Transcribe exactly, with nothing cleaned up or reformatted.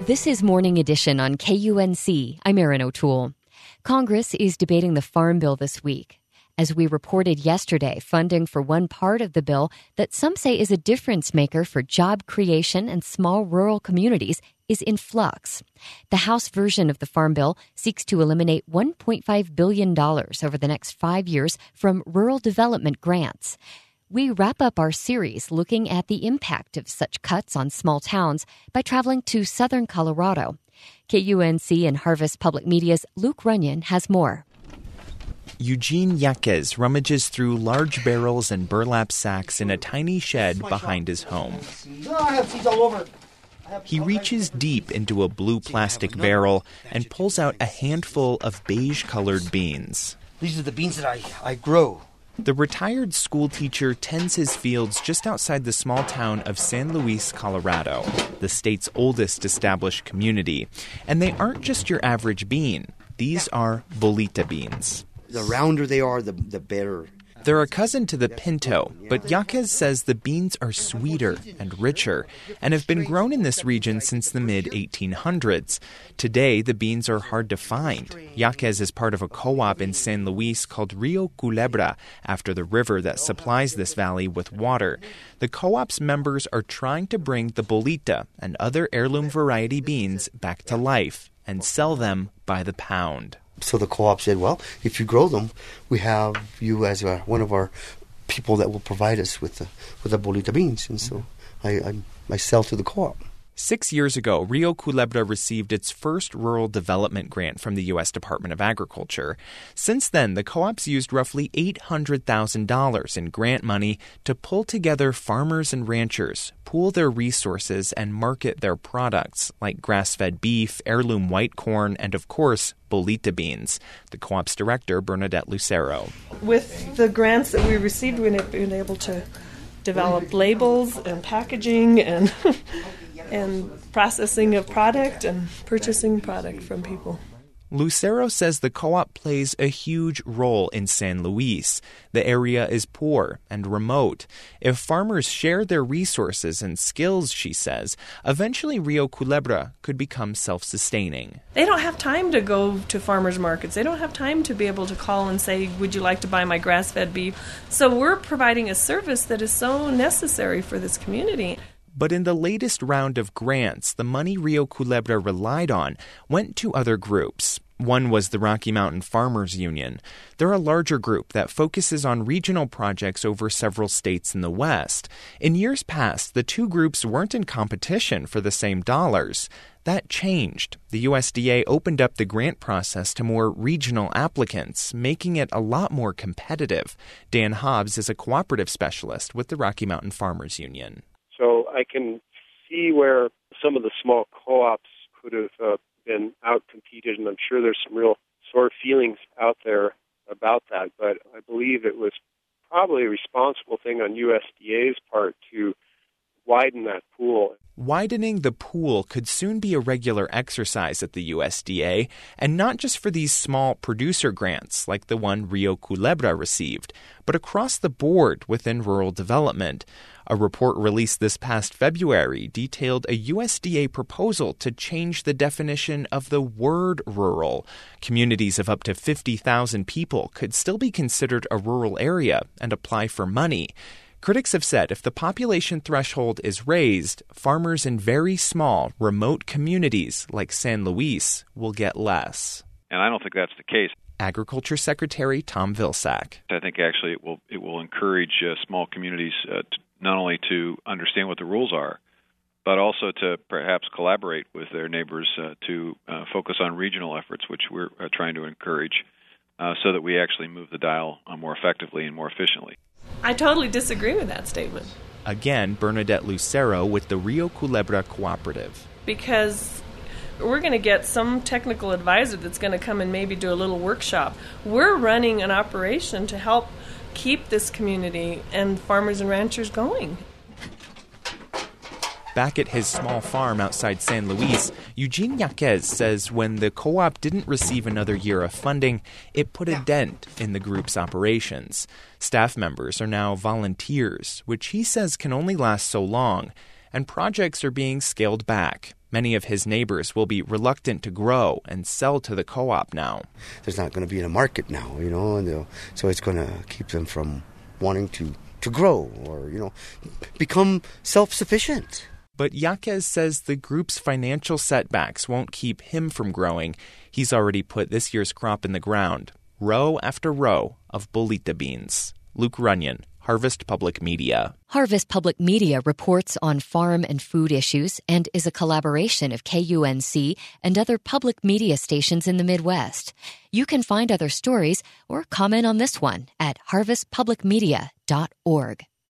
This is Morning Edition on K U N C. I'm Erin O'Toole. Congress is debating the Farm Bill this week. As we reported yesterday, funding for one part of the bill that some say is a difference maker for job creation and small rural communities is in flux. The House version of the Farm Bill seeks to eliminate one point five billion dollars over the next five years from rural development grants. We wrap up our series looking at the impact of such cuts on small towns by traveling to southern Colorado. K U N C and Harvest Public Media's Luke Runyon has more. Eugene Yaquez rummages through large barrels and burlap sacks in a tiny shed behind his home. He reaches deep into a blue plastic barrel and pulls out a handful of beige-colored beans. These are the beans that I, I grow. The retired school teacher tends his fields just outside the small town of San Luis, Colorado, the state's oldest established community. And they aren't just your average bean. These are bolita beans. The rounder they are, the, the better. They're a cousin to the pinto, but Yaquez says the beans are sweeter and richer and have been grown in this region since the mid eighteen hundreds. Today, the beans are hard to find. Yaquez is part of a co-op in San Luis called Rio Culebra, after the river that supplies this valley with water. The co-op's members are trying to bring the bolita and other heirloom variety beans back to life and sell them by the pound. So the co-op said, well, if you grow them, we have you as a, one of our people that will provide us with the, with the bolita beans. And so I, I, I sell to the co-op. Six years ago, Rio Culebra received its first rural development grant from the U S Department of Agriculture. Since then, the co-op's used roughly eight hundred thousand dollars in grant money to pull together farmers and ranchers, pool their resources, and market their products, like grass-fed beef, heirloom white corn, and, of course, bolita beans. The co-op's director, Bernadette Lucero. With the grants that we received, we've been able to develop labels and packaging and and processing of product and purchasing product from people. Lucero says the co-op plays a huge role in San Luis. The area is poor and remote. If farmers share their resources and skills, she says, eventually Rio Culebra could become self-sustaining. They don't have time to go to farmers markets. They don't have time to be able to call and say, would you like to buy my grass-fed beef? So we're providing a service that is so necessary for this community. But in the latest round of grants, the money Rio Culebra relied on went to other groups. One was the Rocky Mountain Farmers Union. They're a larger group that focuses on regional projects over several states in the West. In years past, the two groups weren't in competition for the same dollars. That changed. The U S D A opened up the grant process to more regional applicants, making it a lot more competitive. Dan Hobbs is a cooperative specialist with the Rocky Mountain Farmers Union. So I can see where some of the small co-ops could have uh, been out-competed, and I'm sure there's some real sore feelings out there about that. But I believe it was probably a responsible thing on U S D A's part to widen that pool. Widening the pool could soon be a regular exercise at the U S D A, and not just for these small producer grants like the one Rio Culebra received, but across the board within rural development. A report released this past February detailed a U S D A proposal to change the definition of the word rural. Communities of up to fifty thousand people could still be considered a rural area and apply for money. Critics have said if the population threshold is raised, farmers in very small, remote communities like San Luis will get less. And I don't think that's the case. Agriculture Secretary Tom Vilsack. I think actually it will it will encourage uh, small communities uh, to, not only to understand what the rules are, but also to perhaps collaborate with their neighbors uh, to uh, focus on regional efforts, which we're uh, trying to encourage, uh, so that we actually move the dial uh, more effectively and more efficiently. I totally disagree with that statement. Again, Bernadette Lucero with the Rio Culebra Cooperative. Because we're going to get some technical advisor that's going to come and maybe do a little workshop. We're running an operation to help keep this community and farmers and ranchers going. Back at his small farm outside San Luis, Eugene Yaquez says when the co-op didn't receive another year of funding, it put a dent in the group's operations. Staff members are now volunteers, which he says can only last so long. and projects are being scaled back. Many of his neighbors will be reluctant to grow and sell to the co-op now. There's not going to be a market now, you know, and so it's going to keep them from wanting to, to grow or, you know, become self-sufficient. But Yaquez says the group's financial setbacks won't keep him from growing. He's already put this year's crop in the ground, row after row of bolita beans. Luke Runyon, Harvest Public Media. Harvest Public Media reports on farm and food issues and is a collaboration of K U N C and other public media stations in the Midwest. You can find other stories or comment on this one at harvest public media dot org.